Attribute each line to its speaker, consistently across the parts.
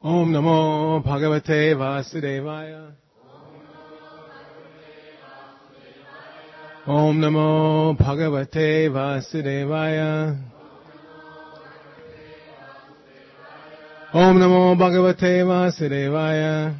Speaker 1: Om Namo Bhagavate Vasudevaya. Om Namo Bhagavate Vasudevaya. Om Namo Bhagavate Vasudevaya.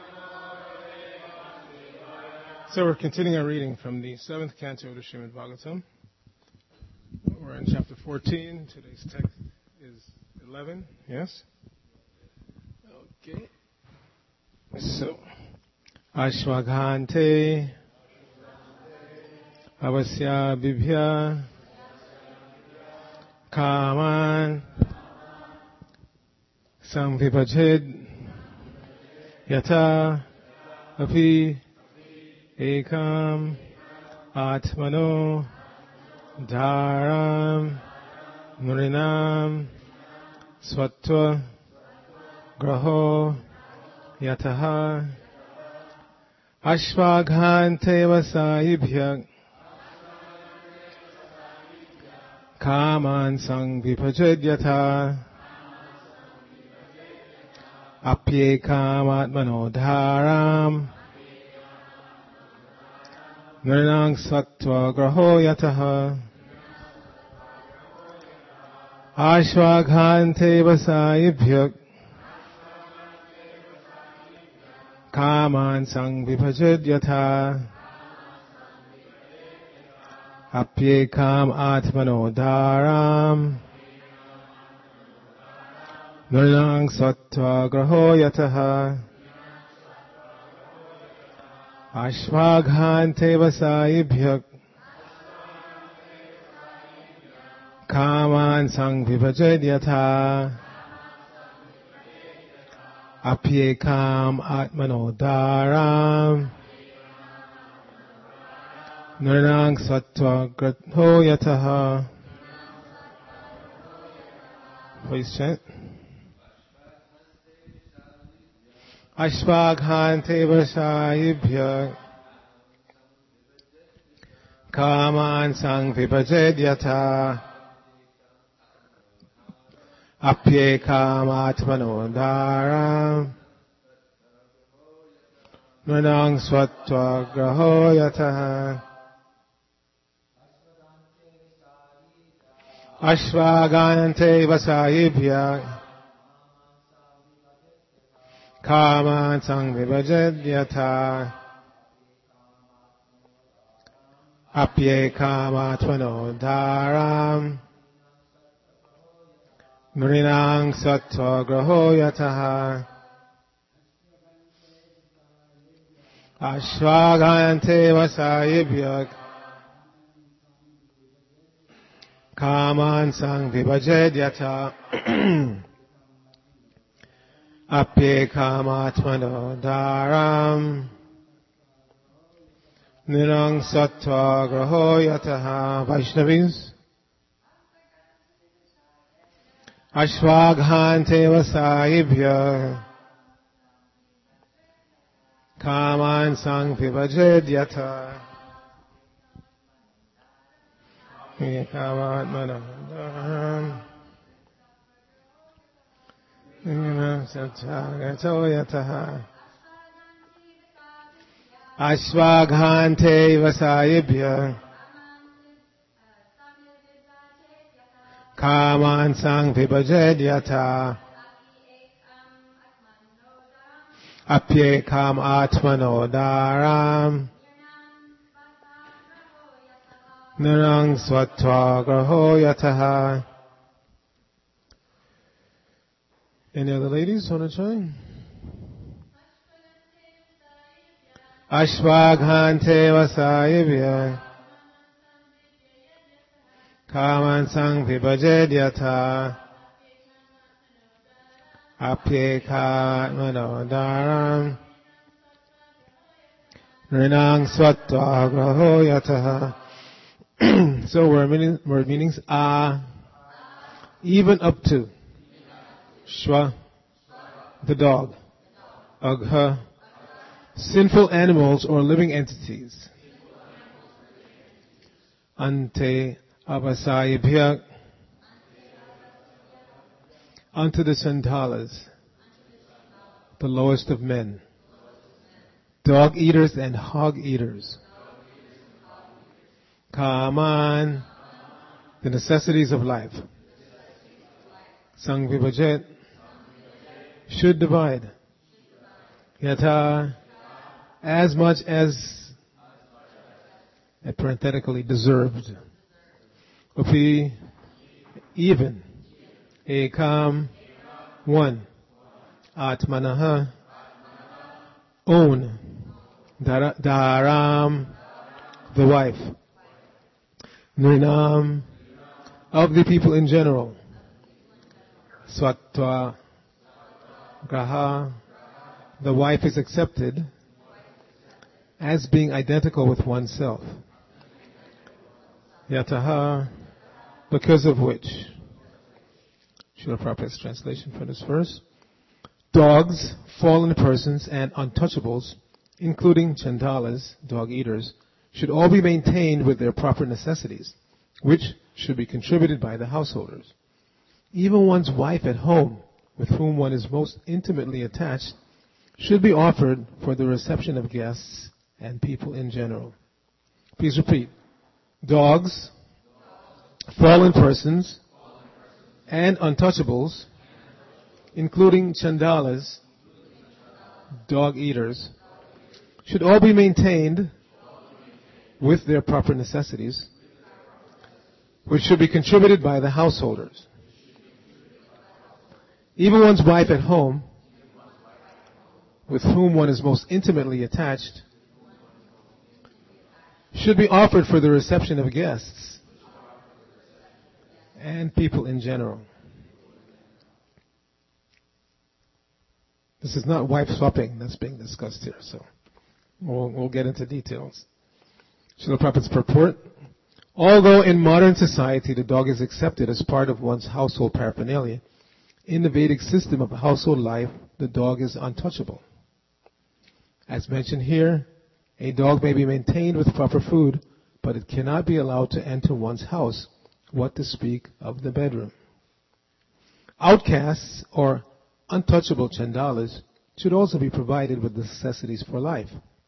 Speaker 1: So we're continuing our reading from the 7th canto of the Srimad Bhagavatam. We're in chapter 14. Today's text is 11. Yes? Okay. So, Ashvaghante Avasya Bibhya Kaman Samvipajid Yata Api Ekam Atmano Dharam Nurinam Svatva Graho Yataha Ashvaghante Vasayibhya Kaman Samvipajid Yata Apyekam Atmano Dharam Nurinam Svatva Graho Yataha Ashvaghante Vasayibhya Kaman Samvipajid Yata Apyekam Atmano Dharam Nurinam Svatva Graho Yataha Ashvaghante Vasayibhya Kaman Samvipajid Yata Apyekam Atmano Dharam Nurinam Svatva Graho Yataha. Please chant. Ashvaghante Vasayibhya Kaman Samvipajid Yata Apyekam Atmano Dharam Nurinam Svatva Graho Yataha Ashvaghante Vasayibhya Kaman Samvipajid Yata Apyekam Atmano Dharam Nurinam Svatva Graho Yataha Ashvaghante Vasayibhya Kaman Samvipajid Yata Apyekam Atmano Dharam Nurinam Svatva Graho Yataha. Vaishnavis. Ashvaghante Vasayibhya Kaman Samvipajid Yata Apyekam Atmano Dharam Nurinam Svatva Graho Yataha Ashvaghante Vasayibhya Kaman Samvipajid Yata Apyekam Atmano Dharam Nurinam Svatva Graho Yataha. Any other ladies want to join? Ashvaghante Vasayibhya Kaman Samvipajid Yata Apyekam Atmano Dharam Nurinam Svatva Graho Yataha. So word meanings are even up to. Shva, the dog. Agha, sinful animals or living entities. Ante Avasayibhya, unto the Santalas. the lowest of men, dog eaters and hog eaters. Kaaman, the necessities of life. Sangvibhajet, should divide. Yata, as much as, and parenthetically, deserved. Upi, even. Ekam, one. Atmanaha, own. Dharam, the wife. Nrinam, of the people in general. Swatva, Graha, the wife is accepted as being identical with oneself. Yataha, because of which. Srila Prabhupada's translation for this verse. Dogs, fallen persons, and untouchables, including chandalas, dog eaters, should all be maintained with their proper necessities, which should be contributed by the householders. Even one's wife at home, with whom one is most intimately attached, should be offered for the reception of guests and people in general. Please repeat. Dogs, fallen persons, and untouchables, including chandalas, dog eaters, should all be maintained with their proper necessities, which should be contributed by the householders. Even one's wife at home, with whom one is most intimately attached, should be offered for the reception of guests and people in general. This is not wife swapping that's being discussed here, so we'll get into details. Srila Prabhupada's purport. Although in modern society the dog is accepted as part of one's household paraphernalia, in the Vedic system of household life, the dog is untouchable. As mentioned here, a dog may be maintained with proper food, but it cannot be allowed to enter one's house, what to speak of the bedroom. Outcasts or untouchable chandalas should also be provided with the necessities for life.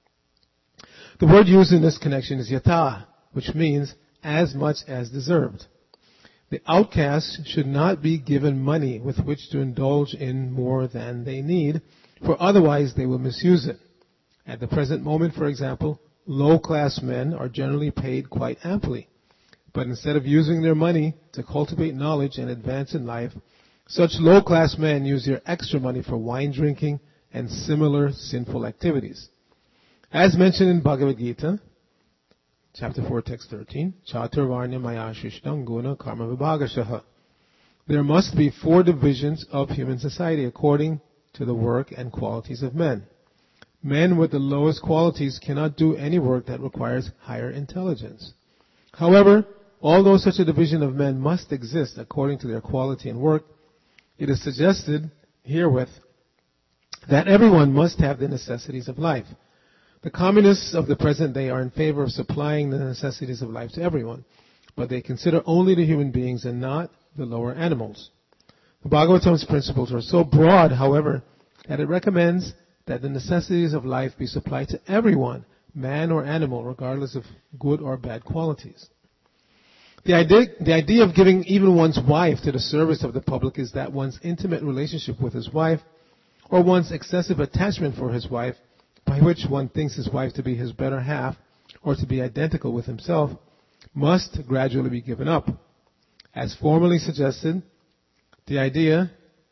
Speaker 1: The word used in this connection is yata, which means as much as deserved. The outcasts should not be given money with which to indulge in more than they need, for otherwise they will misuse it. At the present moment, for example, low-class men are generally paid quite amply. But instead of using their money to cultivate knowledge and advance in life, such low-class men use their extra money for wine drinking and similar sinful activities. As mentioned in Bhagavad Gita, Chapter 4, Text 13, Chaturvarnya Maya Shishdam Guna Karma Vibhagashaha. There must be 4 divisions of human society according to the work and qualities of men. Men with the lowest qualities cannot do any work that requires higher intelligence. However, although such a division of men must exist according to their quality and work, it is suggested herewith that everyone must have the necessities of life. The communists of the present day are in favor of supplying the necessities of life to everyone, but they consider only the human beings and not the lower animals. The Bhagavatam's principles are so broad, however, that it recommends that the necessities of life be supplied to everyone, man or animal, regardless of good or bad qualities. The idea of giving even one's wife to the service of the public is that one's intimate relationship with his wife, or one's excessive attachment for his wife, by which one thinks his wife to be his better half, or to be identical with himself, must gradually be given up. As formerly suggested, the idea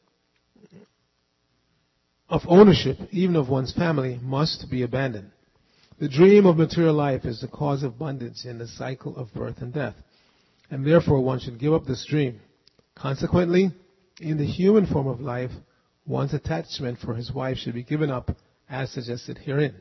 Speaker 1: of ownership, even of one's family, must be abandoned. The dream of material life is the cause of abundance in the cycle of birth and death, and therefore one should give up this dream. Consequently, in the human form of life, one's attachment for his wife should be given up, as suggested herein.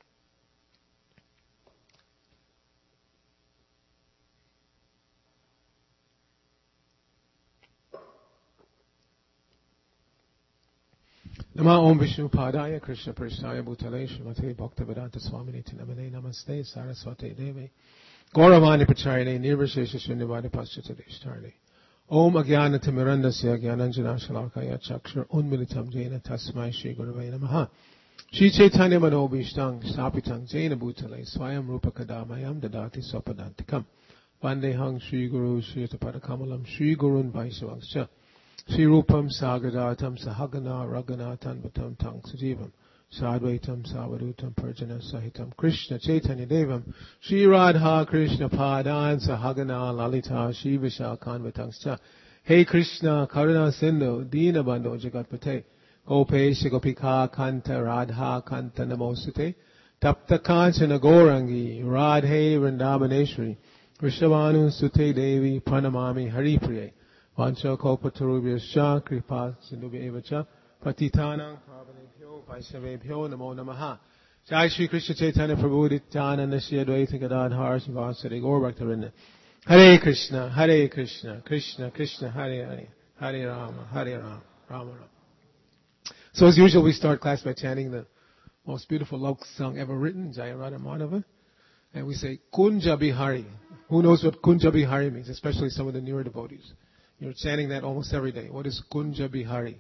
Speaker 1: Nama Om Vishnu Padaya Krishna Prishnaya Bhutale Srimate Bhaktivedanta Swamini Namane Namaste Saraswate Devi Gauravani Pacharine Nirvashesha Shunyavadi Paschatadishtarine Om Agyanatimirandasya Gyananjana Shalakaya Chakshur Unmilitam Jena Tasmai Shri Gurave Namaha. Shri Chaitanya Manobhishtang Stapitang Jena Bhutale Swayam Rupa Kadamayam Dadati Swapadantikam. Vandehang Shri Guru Shri Tapadakamalam Shri Gurun Vaisavangscha. Shri Rupam Sagadatam Sahagana Raganatan Vatam Tang Sajivam. Sadvaitam Savadutam Purjana Sahitam Krishna Chaitanya Devam Shri Radha Krishna Padan Sahagana Lalita Shri Vishakhan Vatangscha. Hey Krishna Karuna Sindhu Dina Bandho Jagatpate Gopesh Gopika Kanta Radha Kanta Namosute Tapta Kanchana Gorangi Radhe Vrindavaneshwari Vrishabhanu Sute Devi Pranamami Haripriye Vancha Kopaturubhyascha Kripa Sindhubhya Evacha Patitanam Vaishnavebhyo Namo Namaha. Jai Shri Krishna Chaitanya Prabhu Nityananda Shri Advaita Gadadhar Srivasadi Gaur Bhaktarinda. Hare Krishna, Hare Krishna, Krishna Krishna, Hare Hare, Hare Rama, Hare Rama, Rama Rama. So as usual, we start class by chanting the most beautiful love song ever written, Jaya Radha Madhava. And we say, Kunja Bihari. Who knows what Kunja Bihari means, especially some of the newer devotees. You're chanting that almost every day. What is Kunja Bihari?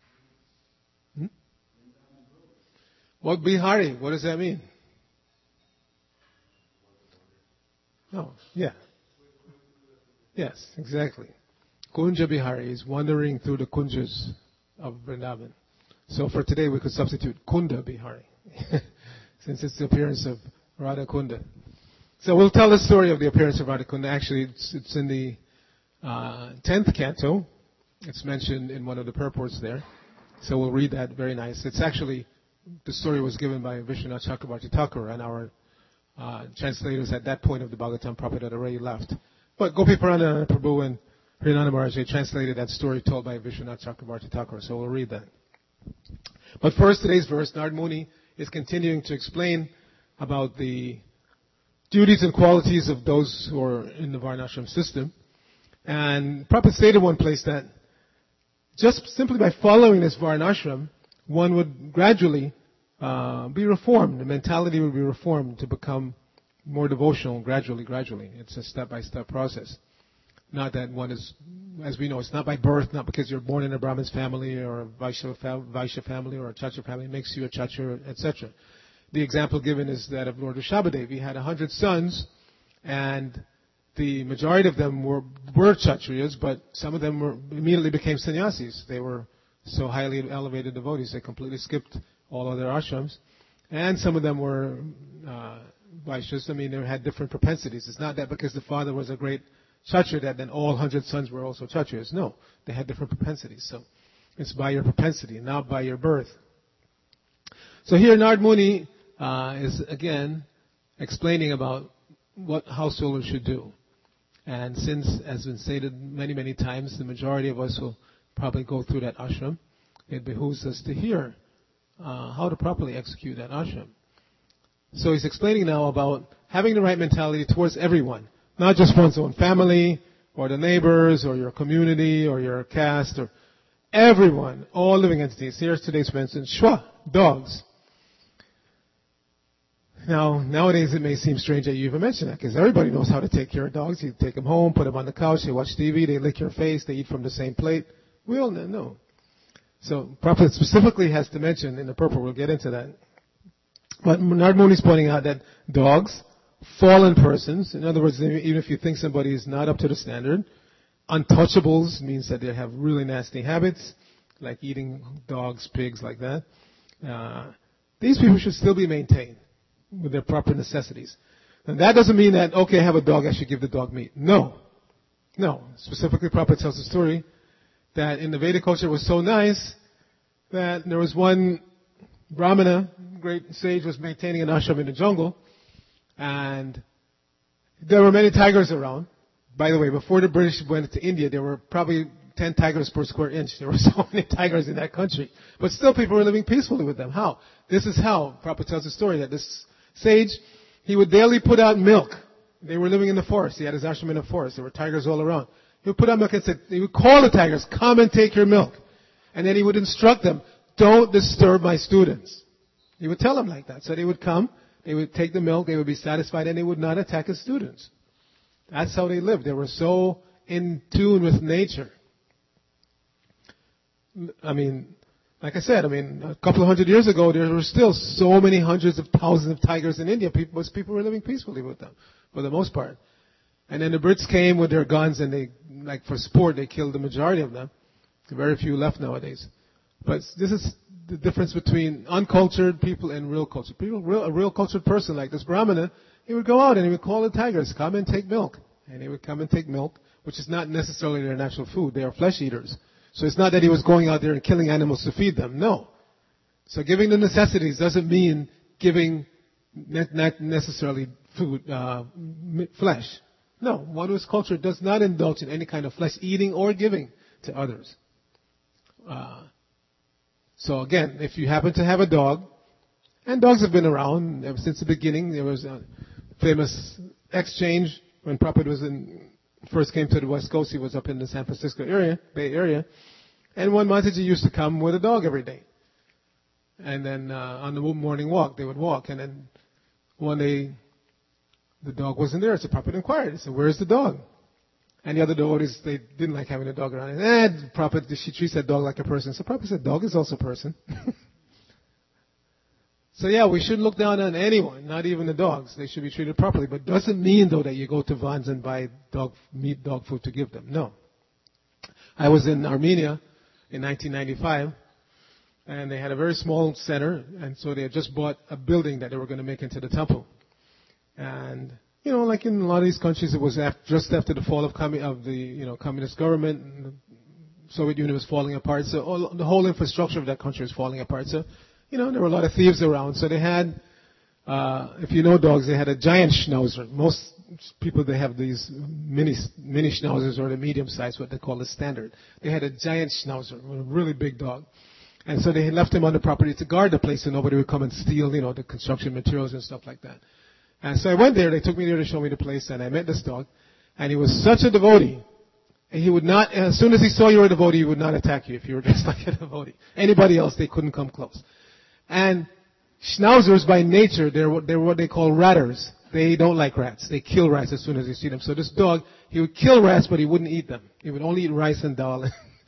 Speaker 1: What Bihari? What does that mean? Oh, yeah. Yes, exactly. Kunja Bihari is wandering through the kunjas of Vrindavan. So for today we could substitute Kunda Bihari, since it's the appearance of Radha Kunda. So we'll tell the story of the appearance of Radha Kunda. Actually, it's in the 10th canto. It's mentioned in one of the purports there. So we'll read that. Very nice. It's actually, the story was given by Vishwanath Chakrabarti Thakur, and our translators at that point of the Bhagavatam Prabhupada had already left. But Gopi Parananda Prabhu and Hrinanda Maharaj, they translated that story told by Vishwanath Chakrabarti Thakur. So we'll read that. But first, today's verse, Narad Muni is continuing to explain about the duties and qualities of those who are in the Varnashram system. And Prabhupada stated one place that just simply by following this Varnashram, one would gradually be reformed. The mentality would be reformed to become more devotional gradually. It's a step-by-step process. Not that one is, as we know, it's not by birth, not because you're born in a Brahmin's family or a Vaishya family or a Chachra family makes you a Chachra, etc. The example given is that of Lord Rishabhadev. He had 100 sons, and the majority of them were Kshatriyas, but some of them immediately became sannyasis. They were so highly elevated devotees, they completely skipped all other ashrams. And some of them were Vaishyas. I mean, they had different propensities. It's not that because the father was a great Kshatriya that then all 100 sons were also Kshatriyas. No, they had different propensities. So it's by your propensity, not by your birth. So here Narad Muni is again explaining about what householders should do. And since, as been stated many, many times, the majority of us will probably go through that ashram, it behooves us to hear how to properly execute that ashram. So he's explaining now about having the right mentality towards everyone, not just one's own family, or the neighbors, or your community, or your caste, or everyone, all living entities. Here's today's mention, Shwa, dogs. Now, nowadays it may seem strange that you even mention that, because everybody knows how to take care of dogs. You take them home, put them on the couch, they watch TV, they lick your face, they eat from the same plate. We all know. So, Prabhupada specifically has to mention in the purport, we'll get into that. But Narad Muni is pointing out that dogs, fallen persons, in other words, even if you think somebody is not up to the standard, untouchables means that they have really nasty habits, like eating dogs, pigs, like that. These people should still be maintained with their proper necessities. And that doesn't mean that, okay, I have a dog, I should give the dog meat. No. Specifically, Prabhupada tells the story that in the Vedic culture it was so nice that there was one Brahmana, great sage, was maintaining an ashram in the jungle, and there were many tigers around. By the way, before the British went to India, there were probably 10 tigers per square inch. There were so many tigers in that country. But still people were living peacefully with them. How? This is how Prabhupada tells the story that this sage, he would daily put out milk. They were living in the forest. He had his ashram in the forest. There were tigers all around. He would put out milk and he would call the tigers, come and take your milk. And then he would instruct them, don't disturb my students. He would tell them like that. So they would come, they would take the milk, they would be satisfied, and they would not attack his students. That's how they lived. They were so in tune with nature. I mean, like I said, a couple of 100 years ago, there were still so many hundreds of thousands of tigers in India. Most people were living peacefully with them, for the most part. And then the Brits came with their guns, and they, like for sport, they killed the majority of them. Very few left nowadays. But this is the difference between uncultured people and real cultured people. A real cultured person like this Brahmana, he would go out and he would call the tigers, come and take milk. And they would come and take milk, which is not necessarily their natural food. They are flesh eaters. So it's not that he was going out there and killing animals to feed them. No. So giving the necessities doesn't mean giving not necessarily food, flesh. No. One who is cultured does not indulge in any kind of flesh eating or giving to others. So again, if you happen to have a dog, and dogs have been around ever since the beginning. There was a famous exchange when Prabhupada first came to the West Coast. He was up in the San Francisco area, Bay Area, and one Mataji used to come with a dog every day. And then on the morning walk, they would walk, and then one day the dog wasn't there, so Prabhupada inquired. He said, "Where's the dog?" And the other devotees, they didn't like having a dog around. And Prabhupada, she treats that dog like a person. So Prabhupada said, dog is also a person. So yeah, we shouldn't look down on anyone, not even the dogs. They should be treated properly. But doesn't mean, though, that you go to Vans and buy dog food to give them. No. I was in Armenia in 1995, and they had a very small center, and so they had just bought a building that they were going to make into the temple. And like in a lot of these countries, it was just after the fall of the communist government, and the Soviet Union was falling apart. So the whole infrastructure of that country was falling apart. So, there were a lot of thieves around. So they had, if you know dogs, they had a giant schnauzer. Most people, they have these mini schnauzers, or the medium size, what they call the standard. They had a giant schnauzer, a really big dog. And so they had left him on the property to guard the place so nobody would come and steal, the construction materials and stuff like that. And so I went there, they took me there to show me the place, and I met this dog. And he was such a devotee. And he would not, as soon as he saw you were a devotee, he would not attack you if you were dressed like a devotee. Anybody else, they couldn't come close. And schnauzers by nature, they're what they call ratters. They don't like rats. They kill rats as soon as they see them. So this dog, he would kill rats, but he wouldn't eat them. He would only eat rice and dal.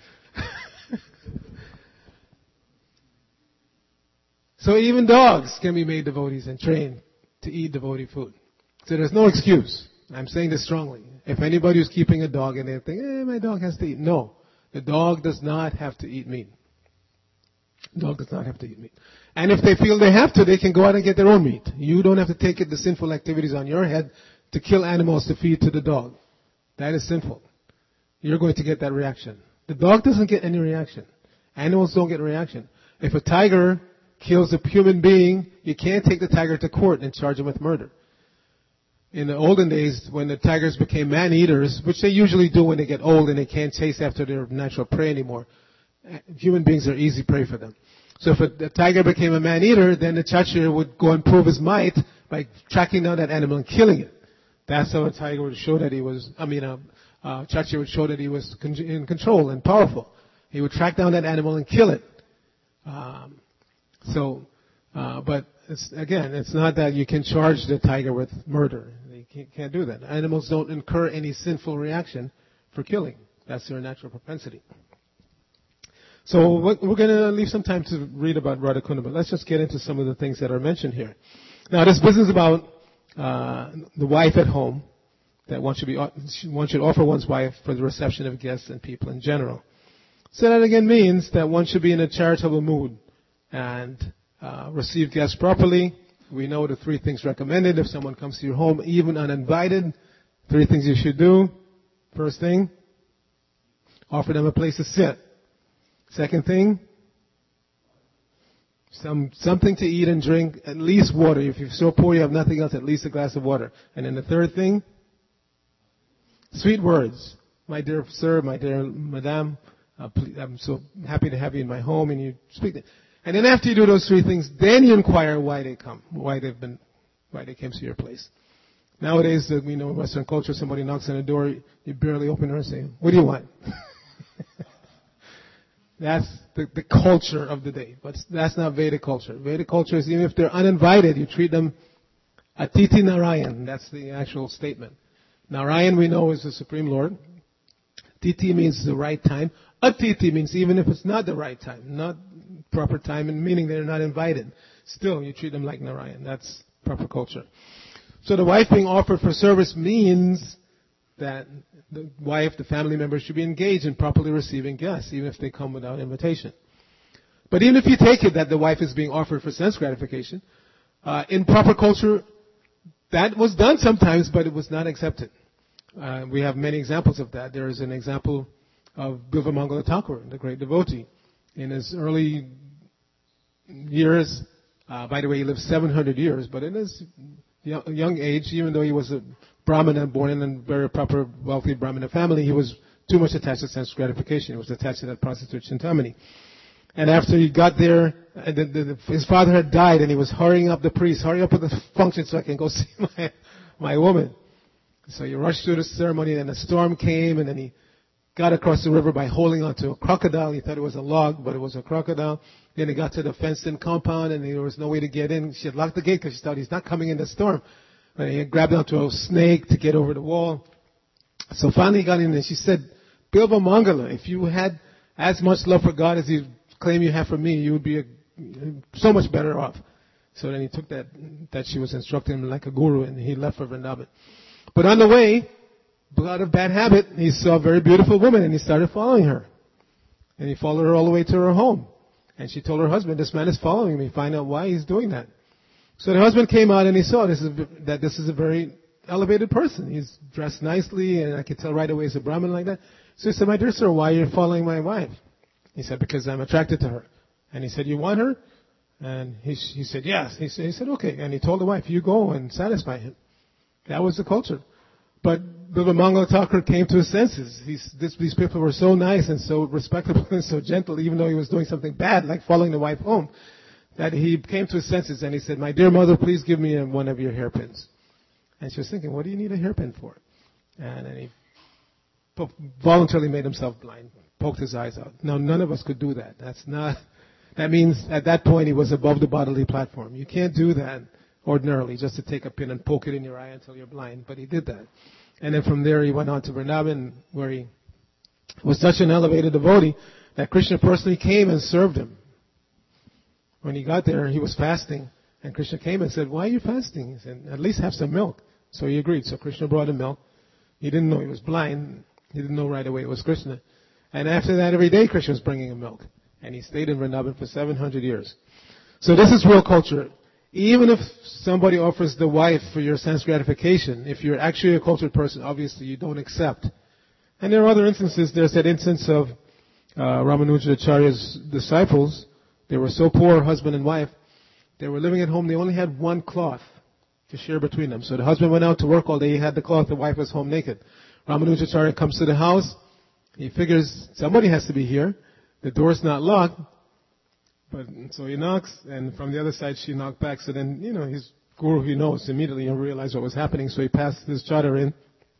Speaker 1: So even dogs can be made devotees and trained to eat devotee food. So there's no excuse. I'm saying this strongly. If anybody who's keeping a dog and they think, my dog has to eat. No. The dog does not have to eat meat. The dog does not have to eat meat. And if they feel they have to, they can go out and get their own meat. You don't have to take the sinful activities on your head to kill animals to feed to the dog. That is sinful. You're going to get that reaction. The dog doesn't get any reaction. Animals don't get a reaction. If a tiger kills a human being, you can't take the tiger to court and charge him with murder. In the olden days, when the tigers became man-eaters, which they usually do when they get old and they can't chase after their natural prey anymore, human beings are easy prey for them. So if a tiger became a man-eater, then the Kshatriya would go and prove his might by tracking down that animal and killing it. That's how a tiger would show that he was, Kshatriya would show that he was in control and powerful. He would track down that animal and kill it. But it's not that you can charge the tiger with murder. You can't do that. Animals don't incur any sinful reaction for killing. That's their natural propensity. So we're going to leave some time to read about Radhakunda, but let's just get into some of the things that are mentioned here. Now, this business about the wife at home, that one should offer one's wife for the reception of guests and people in general. So that again means that one should be in a charitable mood and receive guests properly. We know the 3 things recommended if someone comes to your home, even uninvited. 3 things you should do. First thing, offer them a place to sit. Second thing, something to eat and drink, at least water. If you're so poor you have nothing else, at least a glass of water. And then the third thing, sweet words. My dear sir, my dear madam, I'm so happy to have you in my home, and you speak. And then after you do those 3 things, then you inquire why they come, why they came to your place. Nowadays, we know in Western culture, somebody knocks on the door, you barely open her and say, "What do you want?" That's the culture of the day. But that's not Vedic culture. Vedic culture is even if they're uninvited, you treat them Atiti Narayan. That's the actual statement. Narayan we know is the Supreme Lord. Titi means the right time. Atiti means even if it's not the right time, not proper time, and meaning they're not invited. Still, you treat them like Narayan. That's proper culture. So the wife being offered for service means that the wife, the family member, should be engaged in properly receiving guests, even if they come without invitation. But even if you take it that the wife is being offered for sense gratification, in proper culture, that was done sometimes, but it was not accepted. We have many examples of that. There is an example of Bilvamangala Thakur, the great devotee. In his early years, by the way, he lived 700 years, but in his young age, even though he was a Brahmana, born in a very proper, wealthy Brahmana family, he was too much attached to sense gratification. He was attached to that prostitute Chintamani. And after he got there, his father had died, and he was hurrying up the priest, hurry up with the function so I can go see my woman. So he rushed through the ceremony, and a storm came, and then he got across the river by holding onto a crocodile. He thought it was a log, but it was a crocodile. Then he got to the fenced-in compound, and there was no way to get in. She had locked the gate because she thought he's not coming in the storm. But he grabbed onto a snake to get over the wall. So finally he got in, and she said, Bilva Mangala, if you had as much love for God as you claim you have for me, you would be so much better off. So then he took that she was instructing him like a guru, and he left for Vrindavan. But on the way, out of bad habit, he saw a very beautiful woman, and he started following her. And he followed her all the way to her home. And she told her husband, this man is following me, find out why he's doing that. So the husband came out, and he saw that this is a very elevated person. He's dressed nicely, and I could tell right away he's a Brahmin like that. So he said, my dear sir, why are you following my wife? He said, because I'm attracted to her. And he said, you want her? And he said, yes. He said, okay. And he told the wife, you go and satisfy him. That was the culture. But Bilvamangala Thakur came to his senses. These people were so nice and so respectable and so gentle, even though he was doing something bad, like following the wife home, that he came to his senses and he said, my dear mother, please give me one of your hairpins. And she was thinking, what do you need a hairpin for? And then he voluntarily made himself blind, poked his eyes out. Now, none of us could do that. That means at that point he was above the bodily platform. You can't do that ordinarily, just to take a pin and poke it in your eye until you're blind. But he did that. And then from there he went on to Vrindavan, where he was such an elevated devotee that Krishna personally came and served him. When he got there, he was fasting. And Krishna came and said, why are you fasting? He said, at least have some milk. So he agreed. So Krishna brought him milk. He didn't know he was blind. He didn't know right away it was Krishna. And after that, every day Krishna was bringing him milk. And he stayed in Vrindavan for 700 years. So this is real culture. Even if somebody offers the wife for your sense gratification, if you're actually a cultured person, obviously you don't accept. And there are other instances. There's that instance of Ramanujacharya's disciples. They were so poor, husband and wife. They were living at home. They only had one cloth to share between them. So the husband went out to work all day. He had the cloth. The wife was home naked. Ramanujacharya comes to the house. He figures somebody has to be here. The door's not locked. But so he knocks, and from the other side she knocked back. So then, his guru, he knows immediately and realized what was happening. So he passed his chadar in.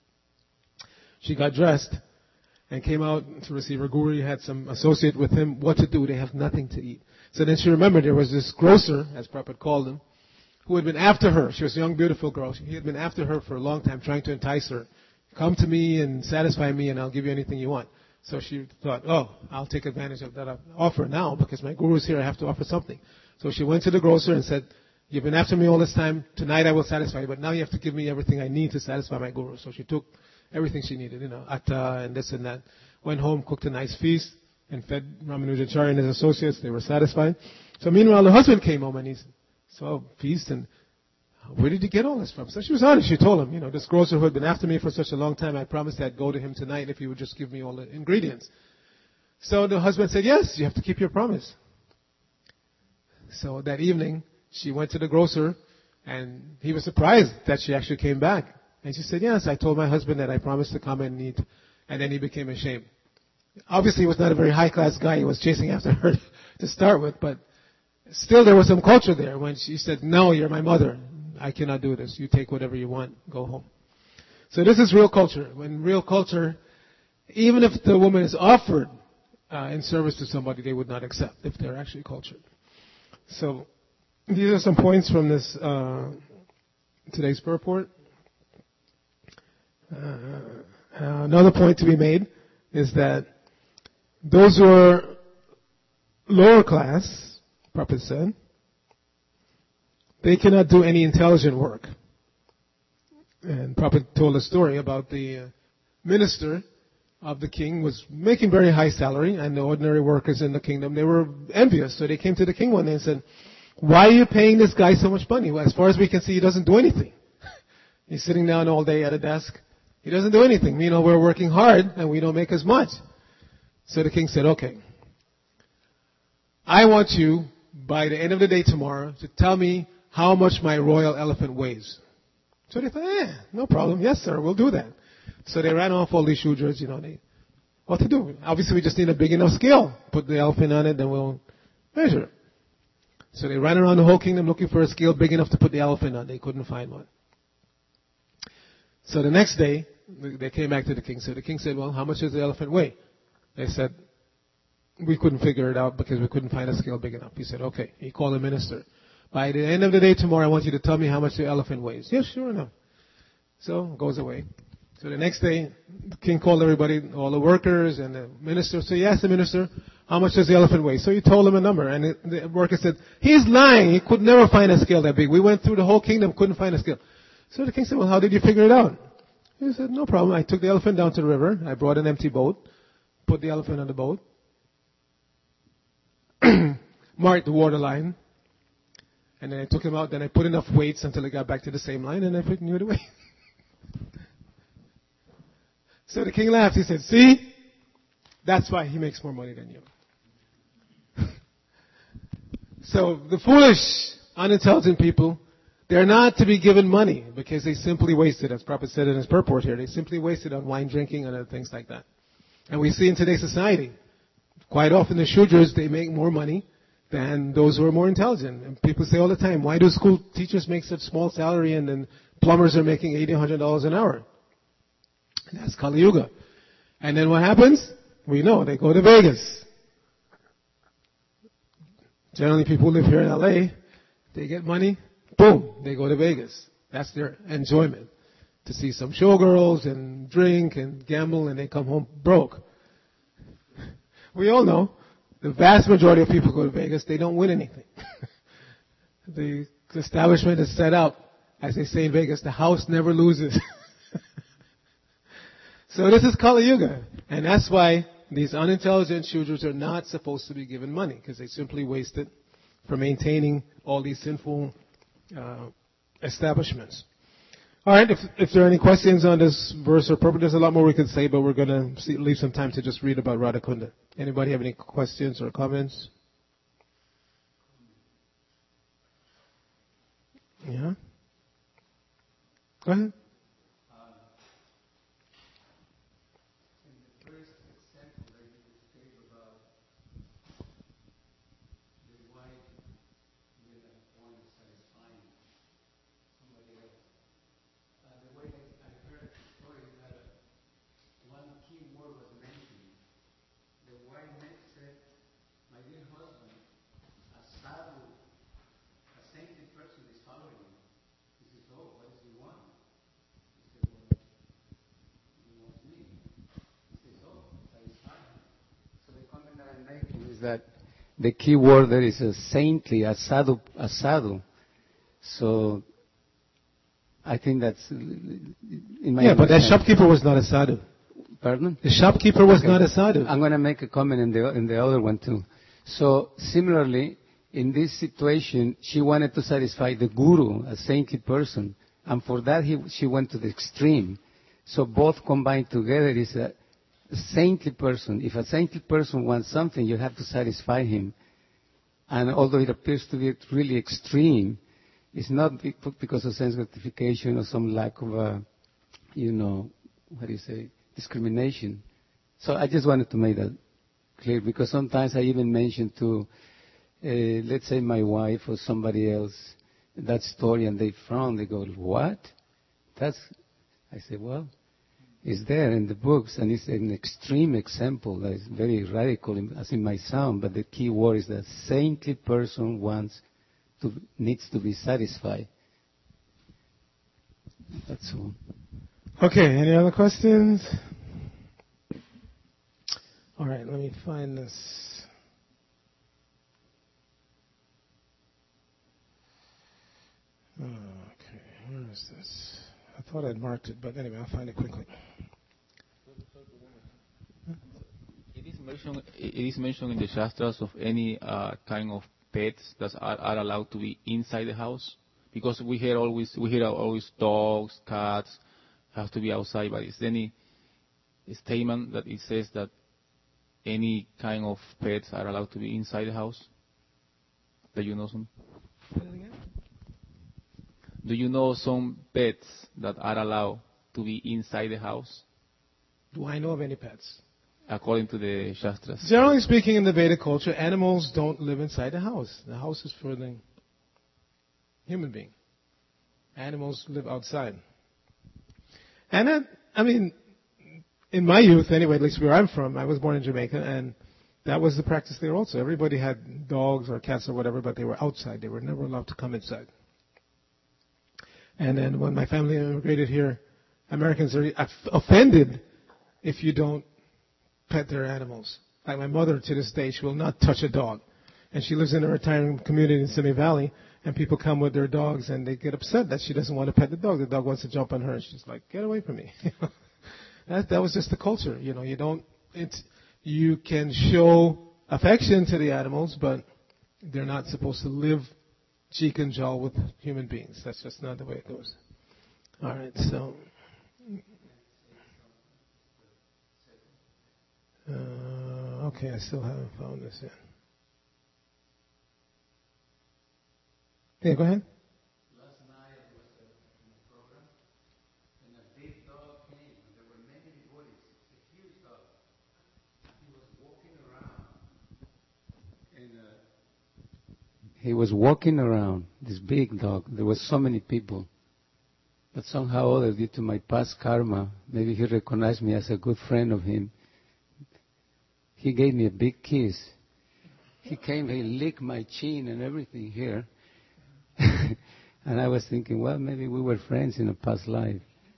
Speaker 1: She got dressed and came out to receive her guru. He had some associate with him. What to do? They have nothing to eat. So then she remembered there was this grocer, as Prabhupada called him, who had been after her. She was a young, beautiful girl. He had been after her for a long time, trying to entice her. Come to me and satisfy me, and I'll give you anything you want. So she thought, I'll take advantage of that offer now because my guru is here. I have to offer something. So she went to the grocer and said, you've been after me all this time. Tonight I will satisfy you, but now you have to give me everything I need to satisfy my guru. So she took everything she needed, atta and this and that. Went home, cooked a nice feast, and fed Ramanujacharya and his associates. They were satisfied. So meanwhile, the husband came home and he saw a feast and where did you get all this from? So she was honest. She told him, this grocer who had been after me for such a long time, I promised I'd go to him tonight if he would just give me all the ingredients. So the husband said, yes, you have to keep your promise. So that evening, she went to the grocer, and he was surprised that she actually came back. And she said, yes, I told my husband that I promised to come and eat. And then he became ashamed. Obviously, he was not a very high-class guy. He was chasing after her to start with, but still there was some culture there when she said, no, you're my mother. I cannot do this. You take whatever you want. Go home. So this is real culture. When real culture, even if the woman is offered in service to somebody, they would not accept if they're actually cultured. So these are some points from this today's purport. Another point to be made is that those who are lower class, Prophet said, they cannot do any intelligent work. And Prophet told a story about the minister of the king was making very high salary, and the ordinary workers in the kingdom, they were envious. So they came to the king one day and said, why are you paying this guy so much money? Well, as far as we can see, he doesn't do anything. He's sitting down all day at a desk. He doesn't do anything. You know, we're working hard and we don't make as much. So the king said, okay, I want you, by the end of the day tomorrow, to tell me how much my royal elephant weighs. So they thought, no problem. Yes, sir, we'll do that. So they ran off all these Shudras, what to do? Obviously, we just need a big enough scale. Put the elephant on it, then we'll measure. So they ran around the whole kingdom looking for a scale big enough to put the elephant on. They couldn't find one. So the next day, they came back to the king. So the king said, well, how much does the elephant weigh? They said, we couldn't figure it out because we couldn't find a scale big enough. He said, okay. He called the minister. By the end of the day tomorrow, I want you to tell me how much the elephant weighs. Yes, sure enough. So goes away. So the next day, the king called everybody, all the workers and the minister. So he asked the minister, how much does the elephant weigh? So he told him a number. And the worker said, he's lying. He could never find a scale that big. We went through the whole kingdom, couldn't find a scale. So the king said, well, how did you figure it out? He said, no problem. I took the elephant down to the river. I brought an empty boat, put the elephant on the boat, marked the water line, and then I took him out. Then I put enough weights until it got back to the same line, and I knew the way. So the king laughed. He said, see, that's why he makes more money than you. So the foolish, unintelligent people, they're not to be given money because they simply wasted, as Prophet said in his purport here, they simply wasted on wine drinking and other things like that. And we see in today's society, quite often the Shudras, they make more money than those who are more intelligent. And people say all the time, why do school teachers make such small salary and then plumbers are making $80, $100 an hour? And that's Kali Yuga. And then what happens? We know, they go to Vegas. Generally people who live here in LA, they get money, boom, they go to Vegas. That's their enjoyment. To see some showgirls and drink and gamble, and they come home broke. We all know the vast majority of people go to Vegas, they don't win anything. The establishment is set up, as they say in Vegas, the house never loses. So this is Kali Yuga. And that's why these unintelligent Shudras are not supposed to be given money, because they simply waste it for maintaining all these sinful establishments. All right, if there are any questions on this verse or purpose, there's a lot more we could say, but we're going to leave some time to just read about Radhakunda. Anybody have any questions or comments? Yeah? Go ahead.
Speaker 2: That the key word there is a saintly, a sadhu. So I think that's in my
Speaker 1: but that shopkeeper was not a sadhu.
Speaker 2: Pardon?
Speaker 1: The shopkeeper was not a sadhu.
Speaker 2: I'm going to make a comment in the other one too. So similarly, in this situation, she wanted to satisfy the guru, a saintly person, and for that she went to the extreme. So both combined together is a saintly person. If a saintly person wants something, you have to satisfy him. And although it appears to be really extreme, it's not because of sense gratification or some lack of, discrimination. So I just wanted to make that clear, because sometimes I even mention to, let's say my wife or somebody else, that story, and they frown. They go, what? I say, well, it's there in the books, and it's an extreme example that is very radical, as it might sound, but the key word is that saintly person needs to be satisfied. That's all.
Speaker 1: Okay, any other questions? All right, let me find this. Okay, where is this? I thought I'd marked it, but anyway, I'll find it quickly.
Speaker 3: It is mentioned in the Shastras of any kind of pets that are allowed to be inside the house, because we hear always dogs, cats have to be outside. But is there any statement that it says that any kind of pets are allowed to be inside the house? Do you know some? Do you know some pets that are allowed to be inside the house?
Speaker 1: Do I know of any pets?
Speaker 3: According to the Shastras.
Speaker 1: Generally speaking, in the Vedic culture, animals don't live inside the house. The house is for the human being. Animals live outside. And in my youth anyway, at least where I'm from, I was born in Jamaica, and that was the practice there also. Everybody had dogs or cats or whatever, but they were outside. They were never allowed to come inside. And then when my family immigrated here, Americans are offended if you don't pet their animals. Like my mother, to this day, she will not touch a dog. And she lives in a retirement community in Simi Valley, and people come with their dogs, and they get upset that she doesn't want to pet the dog. The dog wants to jump on her, and she's like, get away from me. That was just the culture. You can show affection to the animals, but they're not supposed to live cheek and jowl with human beings. That's just not the way it goes. All right, so... okay, I still haven't found this yet. Yeah, go ahead.
Speaker 2: Last night I was in a program, and a big dog came. There were many bodies. A huge dog. He was walking around. He was walking around, this big dog. There were so many people. But somehow or other, due to my past karma, maybe he recognized me as a good friend of him. He gave me a big kiss. He came, he licked my chin and everything here. And I was thinking, well, maybe we were friends in a past life.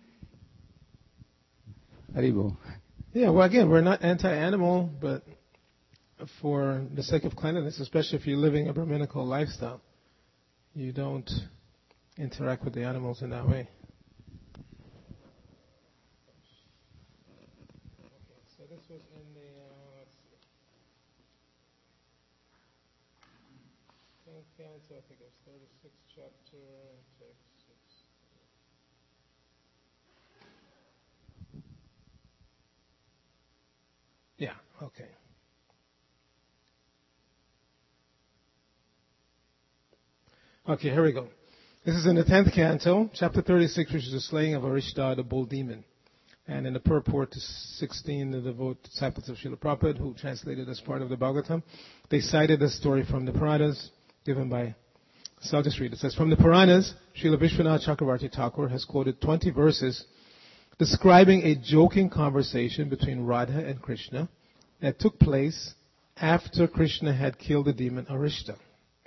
Speaker 2: Haribo.
Speaker 1: Yeah, well, again, we're not anti-animal, but for the sake of cleanliness, especially if you're living a Brahminical lifestyle, you don't interact with the animals in that way. So this was in the, canto, I think it was 36th chapter, text 6. Yeah, okay. Okay, here we go. This is in the 10th canto, chapter 36, which is the slaying of Arishta, the bull demon. And in the purport to 16, the devoted disciples of Srila Prabhupada, who translated as part of the Bhagavatam, they cited the story from the Puranas, given by, so I'll just read it. It says, from the Puranas, Srila Vishwanath Chakravarti Thakur has quoted 20 verses describing a joking conversation between Radha and Krishna that took place after Krishna had killed the demon Arishta.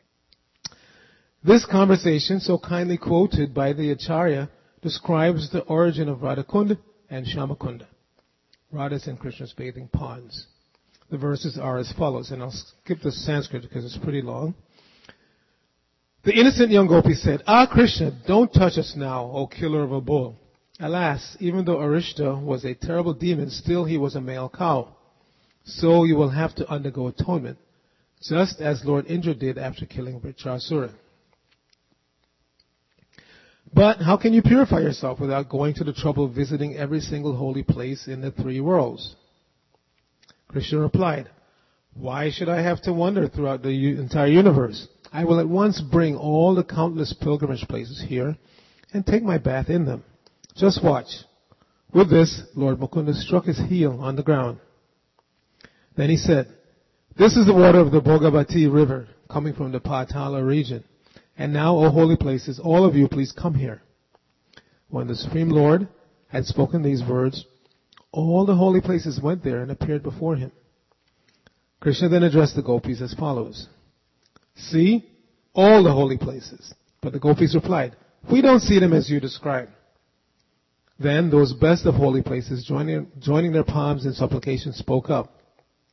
Speaker 1: This conversation, so kindly quoted by the Acharya, describes the origin of Radhakunda and Shyamakunda, Radha's and Krishna's bathing ponds. The verses are as follows, and I'll skip the Sanskrit because it's pretty long. The innocent young gopi said, "Ah, Krishna, don't touch us now, O killer of a bull. Alas, even though Arishta was a terrible demon, still he was a male cow. So you will have to undergo atonement, just as Lord Indra did after killing Vritrasura. But how can you purify yourself without going to the trouble of visiting every single holy place in the 3 worlds?" Krishna replied, "Why should I have to wander throughout the entire universe? I will at once bring all the countless pilgrimage places here and take my bath in them. Just watch." With this, Lord Mukunda struck his heel on the ground. Then he said, "This is the water of the Bhogavati river coming from the Patala region. And now, O holy places, all of you please come here." When the Supreme Lord had spoken these words, all the holy places went there and appeared before him. Krishna then addressed the gopis as follows. "See all the holy places." But the gopis replied, "We don't see them as you describe." Then those best of holy places, joining their palms in supplication, spoke up.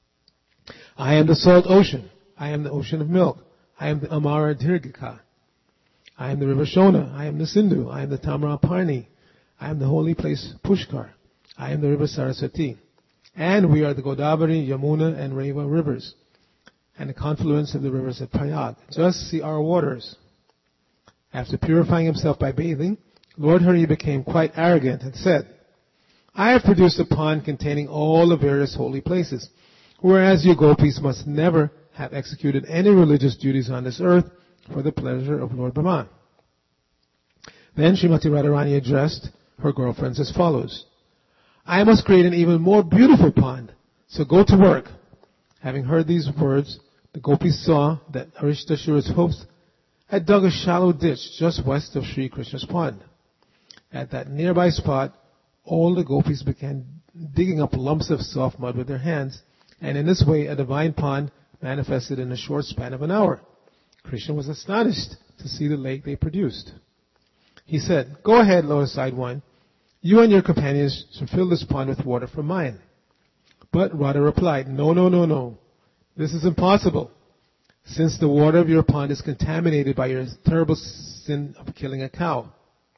Speaker 1: I am the salt ocean. I am the ocean of milk. I am the Amara Dirghika. I am the river Shona. I am the Sindhu. I am the Tamaraparni. I am the holy place Pushkar. I am the river Saraswati. And we are the Godavari, Yamuna, and Reva rivers, and the confluence of the rivers at Prayag. Just see our waters. After purifying himself by bathing, Lord Hari became quite arrogant and said, I have produced a pond containing all the various holy places, whereas you gopis must never have executed any religious duties on this earth for the pleasure of Lord Brahman. Then Srimati Radharani addressed her girlfriends as follows. I must create an even more beautiful pond, so go to work. Having heard these words, the gopis saw that Arishtashura's host had dug a shallow ditch just west of Sri Krishna's pond. At that nearby spot, all the gopis began digging up lumps of soft mud with their hands, and in this way a divine pond manifested in a short span of an hour. Krishna was astonished to see the lake they produced. He said, Go ahead, lotus-eyed one. You and your companions should fill this pond with water from mine. But Radha replied, No. This is impossible, since the water of your pond is contaminated by your terrible sin of killing a cow.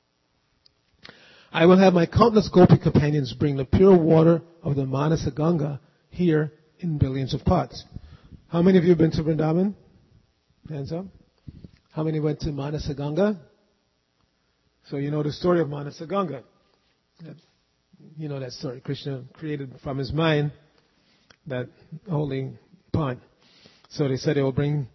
Speaker 1: I will have my countless gopi companions bring the pure water of the Manasa Ganga here in billions of pots. How many of you have been to Vrindavan? Hands up. How many went to Manasa Ganga? So you know the story of Manasa Ganga. You know that story. Krishna created from his mind that holy pond. So they said they will bring,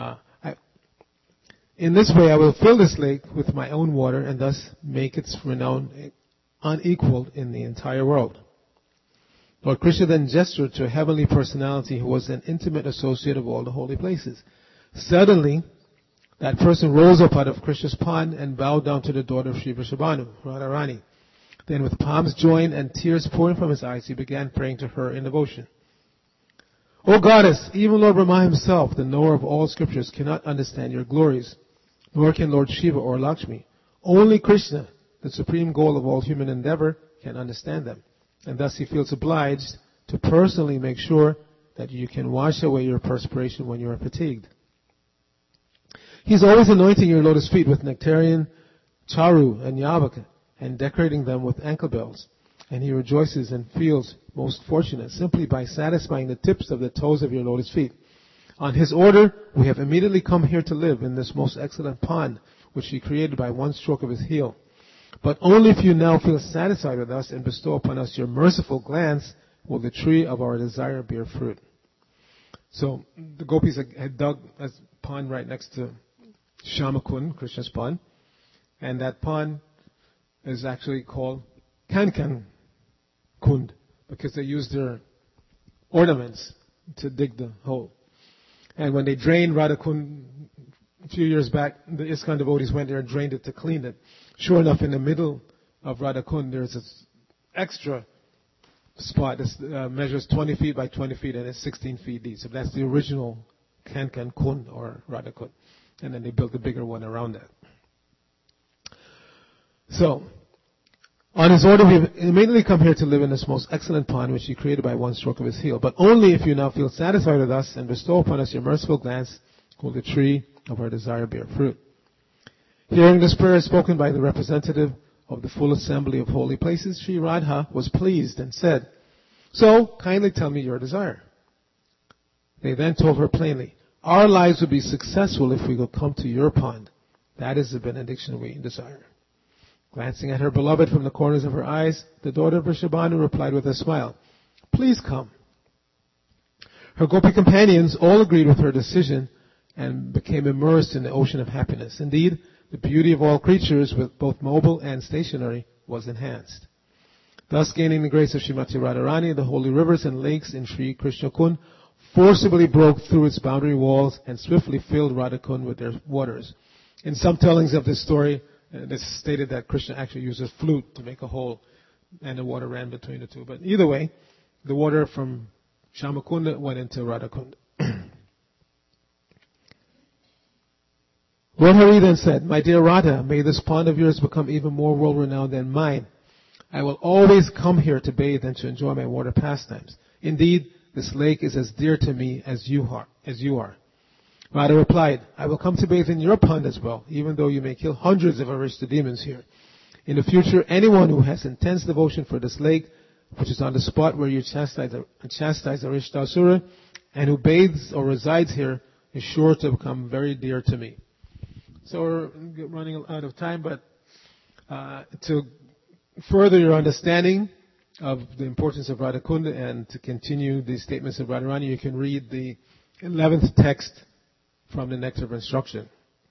Speaker 1: in this way I will fill this lake with my own water and thus make its renown unequaled in the entire world. Lord Krishna then gestured to a heavenly personality who was an intimate associate of all the holy places. Suddenly, that person rose up out of Krishna's pond and bowed down to the daughter of Sri Vrishabhanu, Radharani. Then with palms joined and tears pouring from his eyes, he began praying to her in devotion. O goddess, even Lord Brahma himself, the knower of all scriptures, cannot understand your glories, nor can Lord Shiva or Lakshmi. Only Krishna, the supreme goal of all human endeavor, can understand them. And thus he feels obliged to personally make sure that you can wash away your perspiration when you are fatigued. He is always anointing your lotus feet with nectarian, charu, and yavaka, and decorating them with ankle bells. And he rejoices and feels most fortunate simply by satisfying the tips of the toes of your lotus feet. On his order, we have immediately come here to live in this most excellent pond, which he created by one stroke of his heel. But only if you now feel satisfied with us and bestow upon us your merciful glance will the tree of our desire bear fruit. So the gopis had dug a pond right next to Shamakund, Krishna's pond, and that pond is actually called Kankan Kund because they used their ornaments to dig the hole. And when they drained Radhakund a few years back, the ISKCON devotees went there and drained it to clean it. Sure enough, in the middle of Radhakund, there's this extra spot that measures 20 feet by 20 feet and it's 16 feet deep. So that's the original Kankan Kund or Radhakund. And then they built a bigger one around that. So, on his order, we have immediately come here to live in this most excellent pond, which he created by one stroke of his heel. But only if you now feel satisfied with us and bestow upon us your merciful glance will the tree of our desire bear fruit. Hearing this prayer spoken by the representative of the full assembly of holy places, Sri Radha was pleased and said, So, kindly tell me your desire. They then told her plainly, Our lives would be successful if we could come to your pond. That is the benediction we desire. Glancing at her beloved from the corners of her eyes, the daughter of Vrishabhanu replied with a smile, Please come. Her gopi companions all agreed with her decision and became immersed in the ocean of happiness. Indeed, the beauty of all creatures, with both mobile and stationary, was enhanced. Thus, gaining the grace of Srimati Radharani, the holy rivers and lakes in Sri Krishna Kund forcibly broke through its boundary walls and swiftly filled Radhakund with their waters. In some tellings of this story, it's stated that Krishna actually used a flute to make a hole and the water ran between the two. But either way, the water from Shamakunda went into Radhakund. Lord Hari then said, My dear Radha, may this pond of yours become even more world-renowned than mine. I will always come here to bathe and to enjoy my water pastimes. Indeed, this lake is as dear to me as you are. Radha replied, I will come to bathe in your pond as well, even though you may kill hundreds of Arishta demons here. In the future, anyone who has intense devotion for this lake, which is on the spot where you chastise Arishta Asura, and who bathes or resides here, is sure to become very dear to me. So we're running out of time, but to further your understanding of the importance of Radhakunda and to continue the statements of Radharani, you can read the 11th text from the Nectar of Instruction.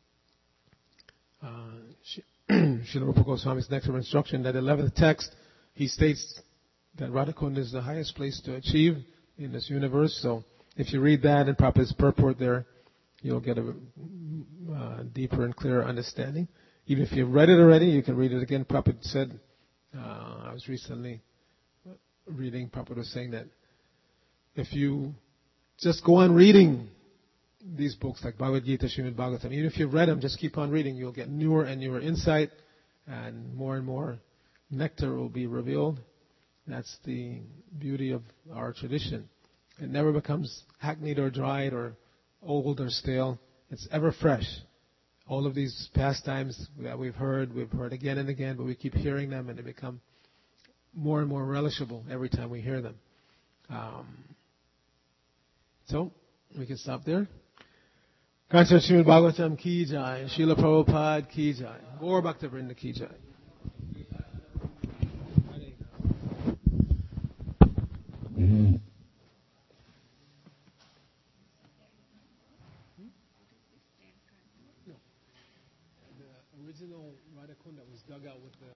Speaker 1: Srila Rupa Goswami's Nectar of Instruction, that 11th text, he states that Radhakunda is the highest place to achieve in this universe. So if you read that and Prabhupada's purport there, you'll get a deeper and clearer understanding. Even if you've read it already, you can read it again. Prabhupada said, I was recently reading, Prabhupada was saying that if you just go on reading these books like Bhagavad Gita, Srimad Bhagavatam, even if you've read them, just keep on reading. You'll get newer and newer insight, and more nectar will be revealed. That's the beauty of our tradition. It never becomes hackneyed or dried or old or stale. It's ever fresh. All of these pastimes that we've heard again and again, but we keep hearing them and they become more and more relishable every time we hear them. So, we can stop there. Kancha Srimad Bhagavatam ki jai, Srila Prabhupada ki jai, Gaur Bhakta Vrinda ki jai. The original Radhakunda was dug out with the